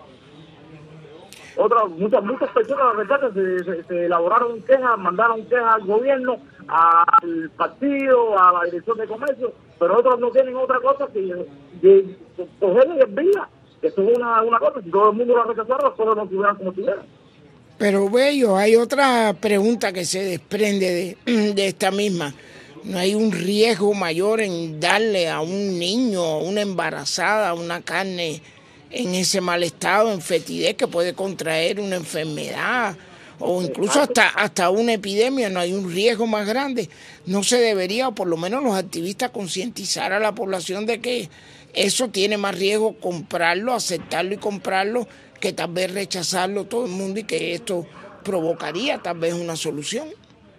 Otras, muchas, muchas personas las rechazan, se, se, se elaboraron quejas, mandaron quejas al gobierno, al partido, a la dirección de comercio, pero otros no tienen otra cosa que de cogerle y enviar, que eso es una, una cosa, si todo el mundo la rechazara, todos no estuvieran como estuvieran. Pero Bello, hay otra pregunta que se desprende de, de esta misma. ¿No hay un riesgo mayor en darle a un niño, a una embarazada, una carne en ese mal estado, en fetidez, que puede contraer una enfermedad o incluso hasta, hasta una epidemia? ¿No hay un riesgo más grande? ¿No se debería, o por lo menos los activistas, concientizar a la población de que eso tiene más riesgo comprarlo, aceptarlo y comprarlo, que tal vez rechazarlo todo el mundo, y que esto provocaría tal vez una solución?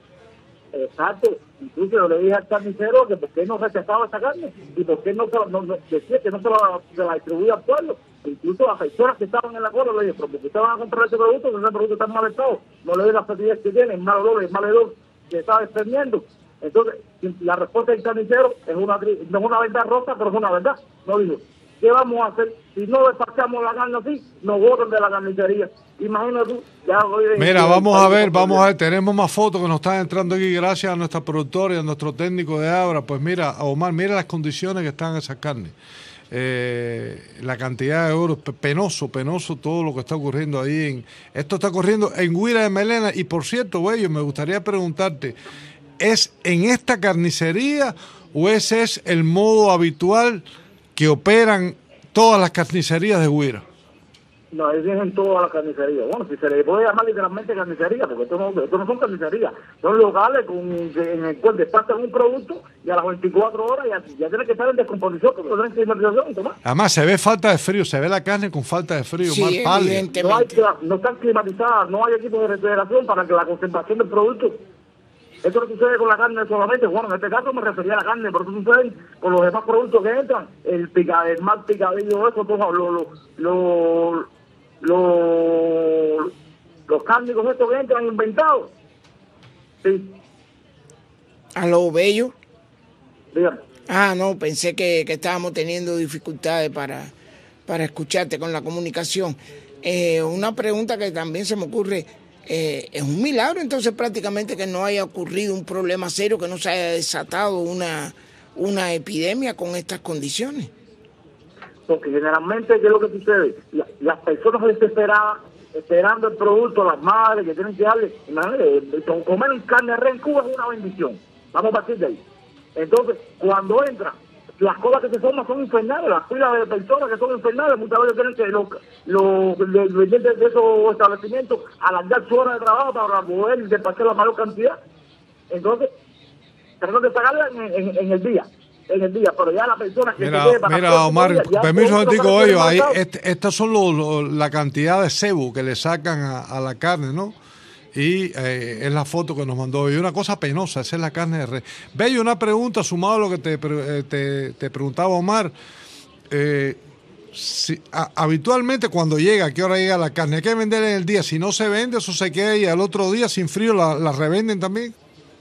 Exacto. Incluso yo le dije al carnicero que por qué no rechazaba esa carne y por qué no, se la- no, no- decía que no se la, se la distribuía al pueblo. Incluso las personas que estaban en la cola le dije, pero porque ustedes van a comprar ese producto, que ese producto está en mal estado, no le den la fertilidad que tiene, el mal olor, el mal hedor que está desprendiendo. Entonces, la respuesta del carnicero es una, tri- no es una verdad rosa, pero es una verdad. No digo, ¿qué vamos a hacer? Si no despachamos la carne así, nos botan de la carnicería. Imagínate tú, ya hoy de- Mira, de- vamos de- a ver, de- vamos a ver, tenemos más fotos que nos están entrando aquí gracias a nuestra productora y a nuestro técnico de Abra. Pues mira, Omar, mira las condiciones que están esas carnes. Eh, la cantidad de oro, pe- penoso, penoso todo lo que está ocurriendo ahí. En, esto está ocurriendo en Guira de Melena. Y por cierto, Bello, me gustaría preguntarte, ¿es en esta carnicería o ese es el modo habitual que operan todas las carnicerías de Guira? No, es en toda la carnicería. Bueno, si se le puede llamar literalmente carnicería, porque esto no, esto no son carnicerías, son locales con, que- en el cual despachan un producto y a las veinticuatro horas ya, ya tiene que estar en descomposición, porque no tienen climatización, Tomás. Además, se ve falta de frío, se ve la carne con falta de frío, Sí, más pálida. evidentemente. No, hay, cla- no están climatizadas, no hay equipos de refrigeración para que la conservación del producto. Esto no sucede con la carne solamente. Bueno, en este caso me refería a la carne, pero esto sucede con los demás productos que entran. El pica, el mal picadillo, eso, todo, lo, lo, lo, lo- los cárnicos estos que entran inventados. Sí. Aló, Bello. Dígame. Ah, no, pensé que, que estábamos teniendo dificultades para, para escucharte con la comunicación. Eh, una pregunta que también se me ocurre, eh, es un milagro entonces prácticamente que no haya ocurrido un problema serio, que no se haya desatado una, una epidemia con estas condiciones. Porque generalmente, ¿qué es lo que sucede? La, las personas desesperadas, esperando el producto, las madres que tienen que darle, imagínate, comer carne de res en Cuba es una bendición. Vamos a partir de ahí. Entonces, cuando entra, las cosas que se forman son infernales, las filas de personas que son infernales, muchas veces tienen que los, los dependientes de esos establecimientos alargar su hora de trabajo para poder despachar la mayor cantidad. Entonces, tenemos que pagarla en, en, en el día. en el día, pero ya la persona que mira, se quede para mira Omar, día, ya permiso un momentico, ellos, ahí, este, estas son lo, lo, la cantidad de cebo que le sacan a, a la carne, ¿no? Y eh, es la foto que nos mandó. Y una cosa penosa, esa es la carne de res. Bello, una pregunta sumado a lo que te, te, te preguntaba Omar. Eh, si, a, habitualmente cuando llega, ¿a qué hora llega la carne? Hay que vender en el día. Si no se vende, eso se queda y al otro día sin frío la, la revenden también.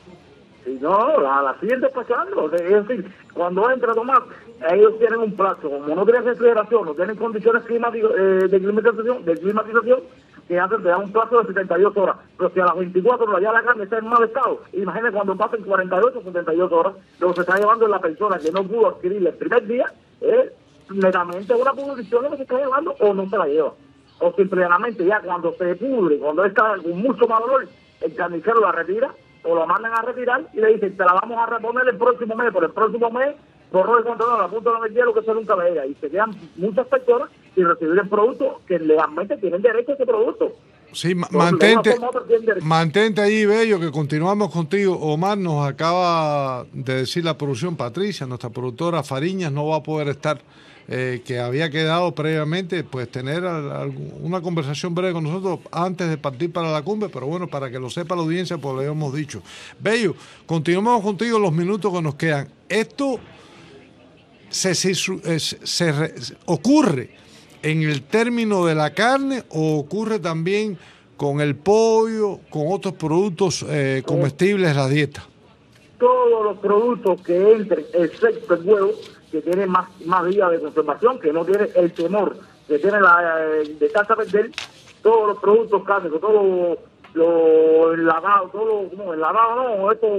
Sí, no, la, la siguen despachando. Es decir, cuando entra Tomás, ellos tienen un plazo. Como no tienen refrigeración, no tienen condiciones climáticas, eh, de climatización, de climatización, que hacen, te dan un plazo de setenta y dos horas. Pero si a las veinticuatro horas ya la carne está en mal estado, imagínate cuando pasen cuarenta y ocho, setenta y dos horas, lo que se está llevando es la persona que no pudo adquirir el primer día, es netamente una pudrición que se está llevando o no se la lleva. O simplemente ya cuando se pudre, cuando está con mucho mal olor, el carnicero la retira o lo mandan a retirar y le dicen, te la vamos a reponer el próximo mes, por el próximo mes, borró el control, la punta de hielo que eso nunca llega. Y se quedan muchas personas sin recibir el producto que legalmente tienen derecho a ese producto. Sí, mantente, mantente ahí, Bello, que continuamos contigo. Omar, nos acaba de decir la producción, Patricia, nuestra productora Fariñas, no va a poder estar, eh, que había quedado previamente, pues tener una conversación breve con nosotros antes de partir para la cumbre, pero bueno, para que lo sepa la audiencia, pues lo hemos dicho. Bello, continuamos contigo los minutos que nos quedan. Esto se, se, se, se, se ocurre en el término de la carne o ocurre también con el pollo, con otros productos eh, comestibles de la dieta? Todos los productos que entren, excepto el huevo, que tiene más, más días de conservación, que no tiene el temor, que tiene la eh, de echarse a perder, todos los productos cárnicos, todo lo enlatado, todo lo, no, enlatado no, esto,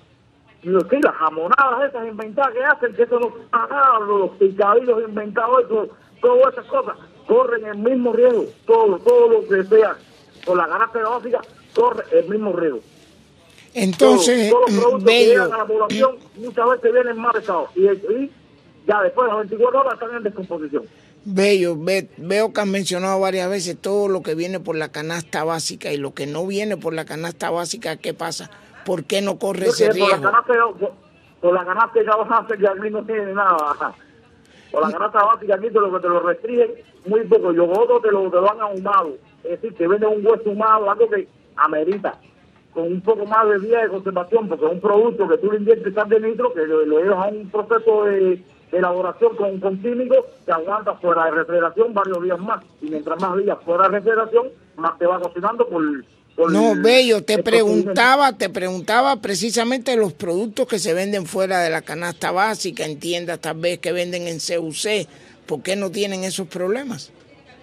sí, las jamonadas esas inventadas que hacen, que eso no está nada, los picadillos inventados, eso, todas esas cosas corren el mismo riesgo, todo, todo lo que sea por la ganancia básica corre el mismo riesgo. Entonces, todos, todos los productos Bello, que llegan a la población muchas veces vienen mal estado y, y ya después de las veinticuatro horas están en descomposición. Bello, ve, veo que has mencionado varias veces todo lo que viene por la canasta básica y lo que no viene por la canasta básica, ¿qué pasa? ¿Por qué no corre Porque ese por riesgo? La canasta, por, por la canasta básica que aquí no tiene nada. Por la canasta básica aquí te lo que te lo restringen muy poco. Yo otro te lo, te lo han ahumado. Es decir, te venden un hueso ahumado, algo que amerita con un poco más de día de conservación, porque es un producto que tú le inviertes sal de nitro, que lo, lo llevas a un proceso de, de elaboración con, con químicos que aguanta fuera de refrigeración varios días más. Y mientras más días fuera de refrigeración, más te va cocinando por... por No, el, Bello, te preguntaba, te preguntaba precisamente los productos que se venden fuera de la canasta básica, en tiendas tal vez que venden en C U C, ¿por qué no tienen esos problemas?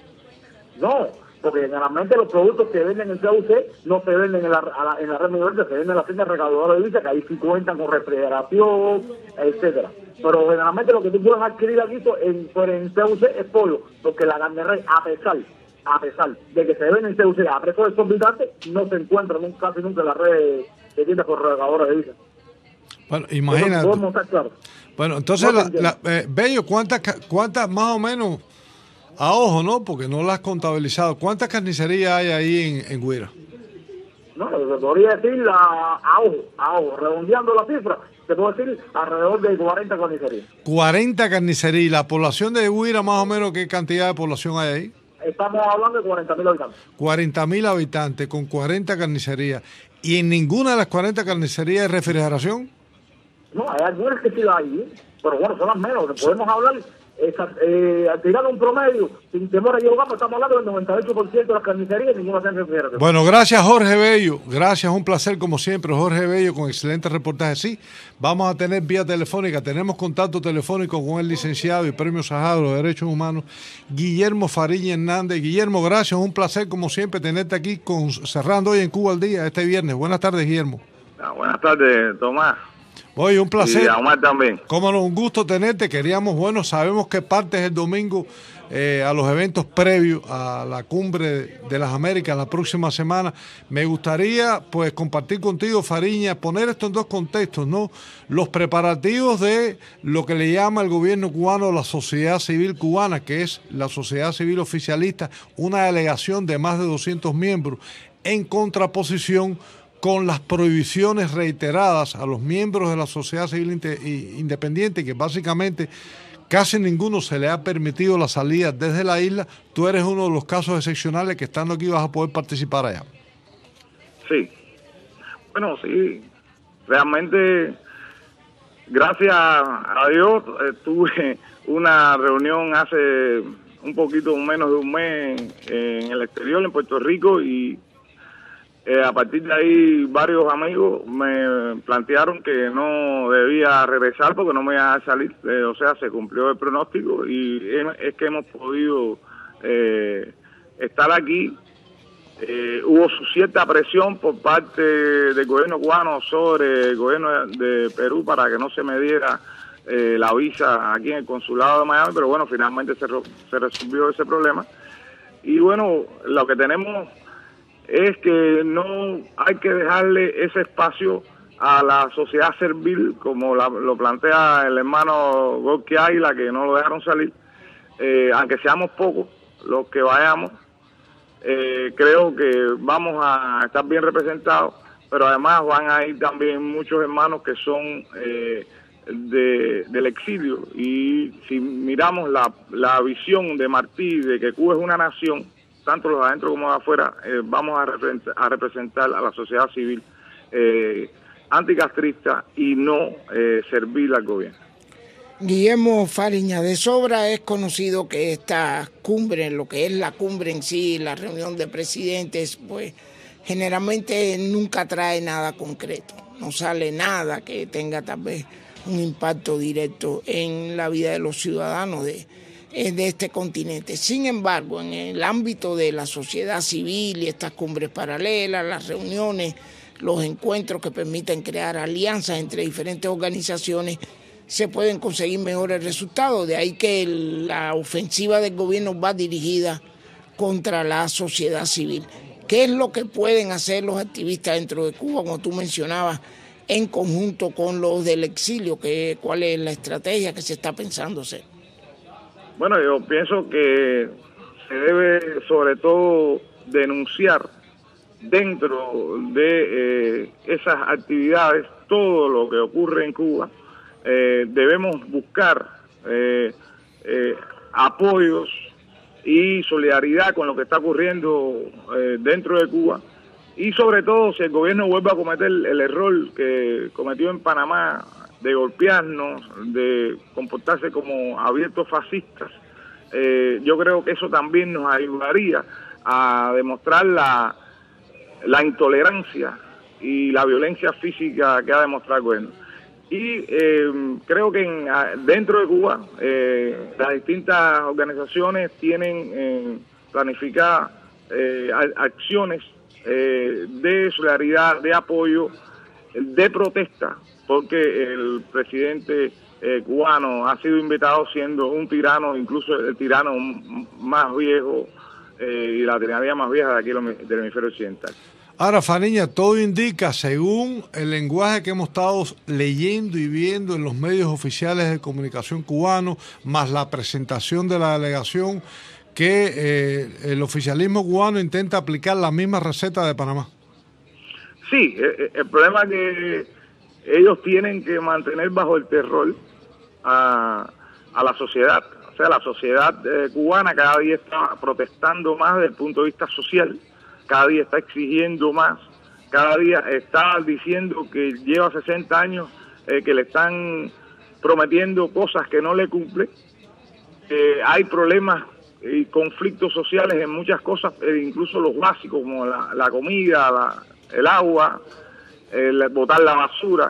No, porque generalmente los productos que venden en C U C no se venden en la, a la, en la red mundial, se venden en la tienda recaudadora de divisas, que ahí sí cuentan con refrigeración, etcétera. Pero generalmente lo que tú puedes adquirir aquí en, en C U C es pollo, porque la carne de res, a pesar, a pesar de que se vende en C U C a precio exorbitante, no se encuentra nunca, casi nunca en la red de tiendas recaudadora de divisas. Bueno, imagínate. Podemos estar claros. Bueno, entonces, no la, la, eh, Bello, ¿cuántas, ¿cuántas más o menos, a ojo, no? Porque no las has contabilizado, ¿cuántas carnicerías hay ahí en, en Guira? No, se podría decir la, a ojo, a ojo, redondeando la cifra, se puede decir alrededor de cuarenta carnicerías. cuarenta carnicerías. ¿Y la población de Guira, más o menos, qué cantidad de población hay ahí? Estamos hablando de cuarenta mil habitantes. cuarenta mil habitantes con cuarenta carnicerías. ¿Y en ninguna de las cuarenta carnicerías hay refrigeración? No, hay algunas que sí la hay, pero bueno, son las menos. Podemos hablar esa, eh, al tirar un promedio, sin temor a equivocarme, estamos hablando del noventa y ocho por ciento de las carnicerías y ninguna se refiere. Bueno, gracias Jorge Bello, gracias, un placer como siempre, Jorge Bello, con excelentes reportajes. Sí, vamos a tener vía telefónica, tenemos contacto telefónico con el licenciado y premio Sajado de los Derechos Humanos, Guillermo Fariña Hernández. Guillermo, gracias, un placer como siempre tenerte aquí con, cerrando hoy en Cuba al Día, este viernes. Buenas tardes, Guillermo. Ah, buenas tardes, Tomás. Oye, un placer. Y a Omar también. Cómo no, un gusto tenerte. Queríamos, bueno, sabemos que partes el domingo eh, a los eventos previos a la Cumbre de las Américas la próxima semana. Me gustaría, pues, compartir contigo, Fariña, poner esto en dos contextos, ¿no? Los preparativos de lo que le llama el gobierno cubano la sociedad civil cubana, que es la sociedad civil oficialista, una delegación de más de doscientos miembros, en contraposición con las prohibiciones reiteradas a los miembros de la sociedad civil independiente, que básicamente casi ninguno se le ha permitido la salida desde la isla. Tú eres uno de los casos excepcionales que estando aquí vas a poder participar allá. Sí. Bueno, sí. Realmente, gracias a Dios, eh, tuve una reunión hace un poquito menos de un mes en el exterior, en Puerto Rico, y Eh, a partir de ahí varios amigos me plantearon que no debía regresar porque no me iba a salir, eh, o sea, se cumplió el pronóstico y es que hemos podido eh, estar aquí. Eh, hubo cierta presión por parte del gobierno cubano sobre el gobierno de Perú para que no se me diera eh, la visa aquí en el consulado de Miami, pero bueno, finalmente se, se resolvió ese problema. Y bueno, lo que tenemos es que no hay que dejarle ese espacio a la sociedad civil, como la, lo plantea el hermano Gorky Águila, que no lo dejaron salir, eh, aunque seamos pocos los que vayamos, eh, creo que vamos a estar bien representados, pero además van a ir también muchos hermanos que son eh, de, del exilio, y si miramos la, la visión de Martí de que Cuba es una nación, tanto los adentro como los afuera, eh, vamos a representar, a representar a la sociedad civil eh, anticastrista y no eh, servir al gobierno. Guillermo Fariña, de sobra es conocido que esta cumbre, lo que es la cumbre en sí, la reunión de presidentes, pues generalmente nunca trae nada concreto, no sale nada que tenga tal vez un impacto directo en la vida de los ciudadanos de de este continente. Sin embargo, en el ámbito de la sociedad civil y estas cumbres paralelas, las reuniones, los encuentros que permiten crear alianzas entre diferentes organizaciones, se pueden conseguir mejores resultados. De ahí que la ofensiva del gobierno va dirigida contra la sociedad civil. ¿Qué es lo que pueden hacer los activistas dentro de Cuba, como tú mencionabas, en conjunto con los del exilio? ¿Qué, ¿Cuál es la estrategia que se está pensando hacer? Bueno, yo pienso que se debe sobre todo denunciar dentro de eh, esas actividades todo lo que ocurre en Cuba. Eh, debemos buscar eh, eh, apoyos y solidaridad con lo que está ocurriendo eh, dentro de Cuba, y sobre todo si el gobierno vuelve a cometer el error que cometió en Panamá de golpearnos, de comportarse como abiertos fascistas, eh, yo creo que eso también nos ayudaría a demostrar la, la intolerancia y la violencia física que ha demostrado el gobierno. Y eh, creo que en, dentro de Cuba eh, las distintas organizaciones tienen eh, planificadas eh, acciones eh, de solidaridad, de apoyo, de protesta, porque el presidente eh, cubano ha sido invitado siendo un tirano, incluso el tirano más viejo eh, y la tiranía más vieja de aquí del hemisferio occidental. Ahora, Fariña, todo indica, según el lenguaje que hemos estado leyendo y viendo en los medios oficiales de comunicación cubanos, más la presentación de la delegación, que eh, el oficialismo cubano intenta aplicar la misma receta de Panamá. Sí, el, el problema es que ellos tienen que mantener bajo el terror a, a la sociedad. O sea, la sociedad eh, cubana cada día está protestando más desde el punto de vista social, cada día está exigiendo más, cada día está diciendo que lleva sesenta años eh, que le están prometiendo cosas que no le cumple, eh, hay problemas y conflictos sociales en muchas cosas, eh, incluso los básicos como la, la comida, la, el agua, el botar la basura,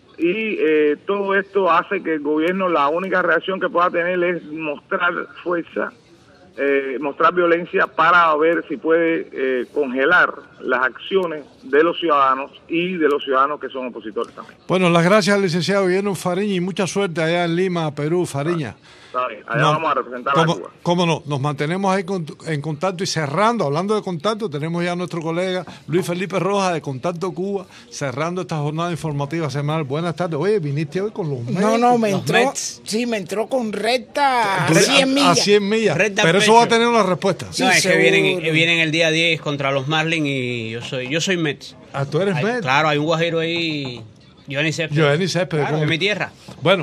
y eh, todo esto hace que el gobierno, la única reacción que pueda tener es mostrar fuerza, eh, mostrar violencia para ver si puede eh, congelar las acciones de los ciudadanos y de los ciudadanos que son opositores también. Bueno, las gracias al licenciado Guillermo Fariña y mucha suerte allá en Lima, Perú, Fariña. Está bien, allá No, vamos a representar ¿Cómo, a Cuba. cómo no? Nos mantenemos ahí con- en contacto y cerrando, hablando de contacto, tenemos ya a nuestro colega Luis Felipe Rojas de Contacto Cuba, cerrando esta jornada informativa semanal. Buenas tardes. Oye, viniste hoy con los Mets. No, no, me Los entró, Mets. sí, me entró con recta a Entonces, cien millas. A cien millas. Recta Pero al eso va a pecho. tener una respuesta. No, es que vienen, vienen el día diez contra los Marlins y yo soy yo soy Mets. Ah, tú eres Hay- Mets. Claro, hay un guajiro ahí, Giovanni Céspedes. Giovanni Céspedes, Claro, ¿cómo? de mi tierra. Bueno,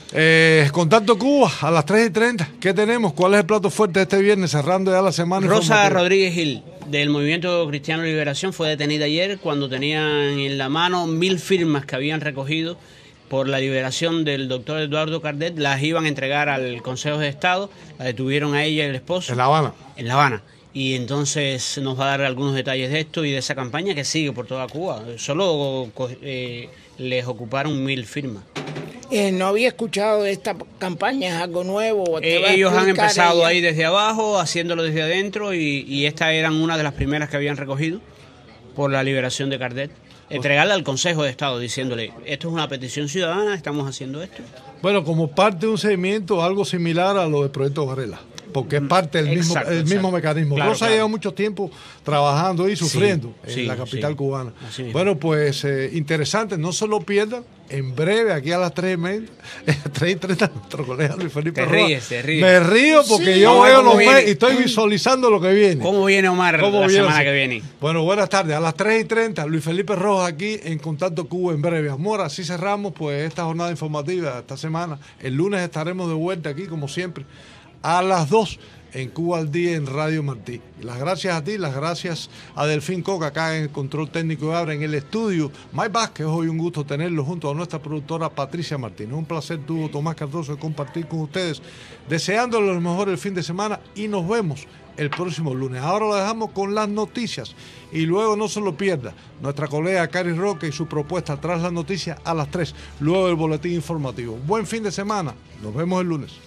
eh, Contacto Cuba a las tres y treinta. ¿Qué tenemos? ¿Cuál es el plato fuerte de este viernes, cerrando ya la semana? Rosa informativa? Rodríguez Gil, del Movimiento Cristiano de Liberación, fue detenida ayer cuando tenían en la mano mil firmas que habían recogido por la liberación del doctor Eduardo Cardet. Las iban a entregar al Consejo de Estado, la detuvieron a ella y el esposo. En La Habana. En La Habana. Y entonces nos va a dar algunos detalles de esto y de esa campaña que sigue por toda Cuba. Solo co- eh, les ocuparon mil firmas. Eh, no había escuchado de esta campaña, es algo nuevo. te Eh, va a ellos han explicar empezado ella. ahí desde abajo, haciéndolo desde adentro, y, y estas eran una de las primeras que habían recogido por la liberación de Cardet. Entregarle al Consejo de Estado diciéndole, esto es una petición ciudadana, estamos haciendo esto. Bueno, como parte de un seguimiento algo similar a lo del proyecto Varela, porque es parte del mismo, Exacto, el mismo exacto. mecanismo. Claro, Rosa claro. lleva mucho tiempo trabajando y Sí, sufriendo en sí, la capital sí. cubana. Así mismo. Bueno, pues eh, interesante, no se lo pierdan. En breve, aquí a las tres y media, tres y treinta, nuestro colega Luis Felipe Te Rojas. ríes, te ríes. Me río porque Sí. yo Vamos a ver veo cómo los viene. Mets y estoy visualizando lo que viene. ¿Cómo viene Omar ¿Cómo la viene? semana Sí. que viene? Bueno, buenas tardes. A las tres y treinta, Luis Felipe Rojas aquí en Contacto Cuba en breve. Amor, así cerramos pues esta jornada informativa esta semana. El lunes estaremos de vuelta aquí, como siempre, a las dos en Cuba al Día en Radio Martí. Y las gracias a ti, las gracias a Delfín Coca acá en el control técnico de Abra, en el estudio. Mike Vázquez, hoy un gusto tenerlo junto a nuestra productora Patricia Martínez. Un placer tuvo Tomás Cardoso de compartir con ustedes, deseándole lo mejor el fin de semana y nos vemos el próximo lunes. Ahora lo dejamos con las noticias y luego no se lo pierda nuestra colega Cari Roque y su propuesta tras las noticias a las tres, luego del boletín informativo. Buen fin de semana, nos vemos el lunes.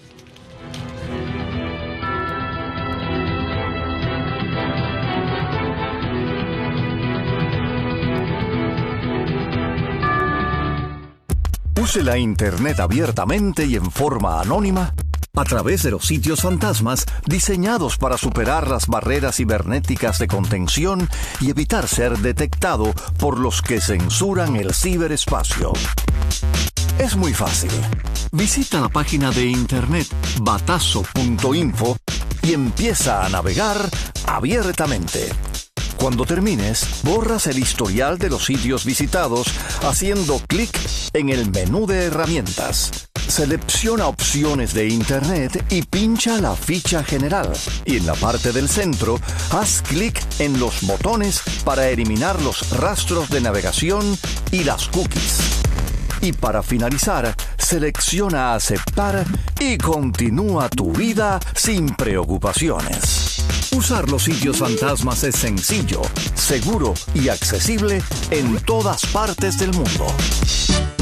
Use la Internet abiertamente y en forma anónima a través de los sitios fantasmas diseñados para superar las barreras cibernéticas de contención y evitar ser detectado por los que censuran el ciberespacio. Es muy fácil. Visita la página de internet batazo punto info y empieza a navegar abiertamente. Cuando termines, borras el historial de los sitios visitados haciendo clic en el menú de herramientas. Selecciona opciones de Internet y pincha la ficha general. Y en la parte del centro, haz clic en los botones para eliminar los rastros de navegación y las cookies. Y para finalizar, selecciona aceptar y continúa tu vida sin preocupaciones. Usar los sitios fantasmas es sencillo, seguro y accesible en todas partes del mundo.